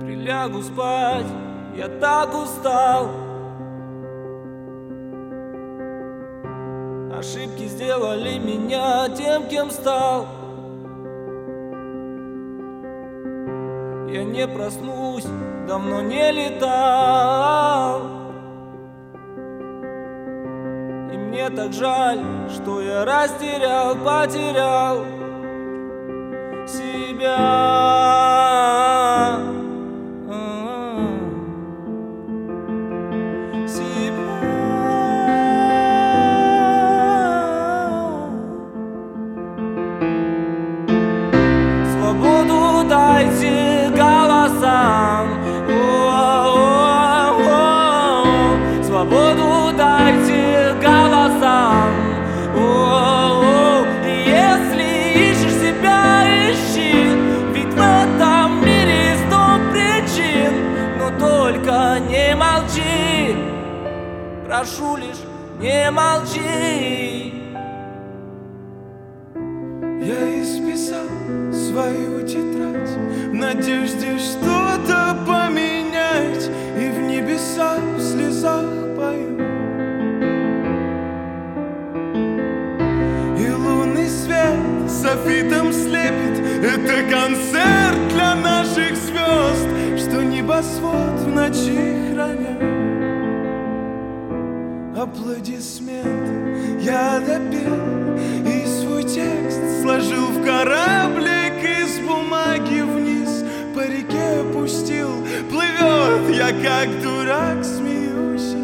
Прилягу спать, я так устал. Ошибки сделали меня тем, кем стал. Я не проснусь, давно не летал. И мне так жаль, что я растерял, потерял себя. Свободу дайте голосам, свободу дайте голосам. И если ищешь себя, ищи, ведь в этом мире 100 причин. Но только не молчи, прошу лишь, не молчи. Я исписал свою тетрадь в надежде что-то поменять, и в небеса в слезах пою. И лунный свет софитом слепит. Это концерт для наших звезд, что небосвод в ночи хранят. Аплодисменты я допел и свой текст сложил в кораблик из бумаги вниз, по реке опустил. Плывет, я как дурак смеюсь,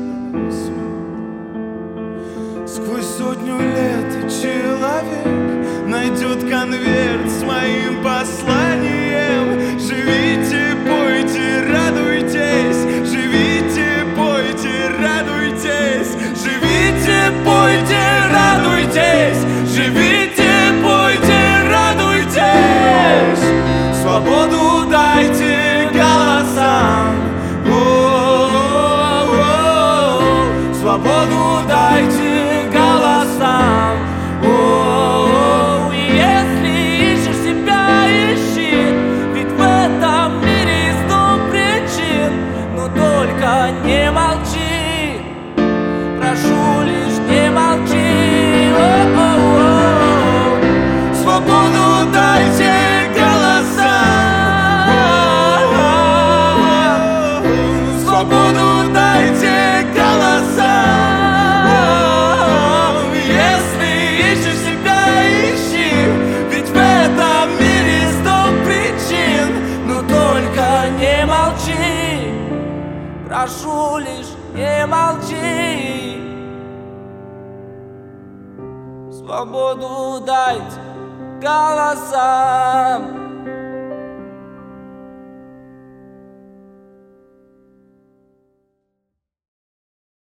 сквозь 100 лет человек найдет конверт с моим посланием. Живите, пойте, радуйтесь, живите, пойте, радуйтесь, живите, пойте, радуйтесь, живите, пойте, радуйтесь. Свободу дайте голосам, свободу дайте голосам. Если ищешь себя, ищи, ведь в этом мире 100 причин. Но только не молчи, прошу лишь, не молчи. Свободу дайте голосам, свободу дайте голосам. Если ищешь себя, ищи, ведь в этом мире 100 причин. Но только не молчи, прошу лишь, не молчи. Свободу дайте голосам.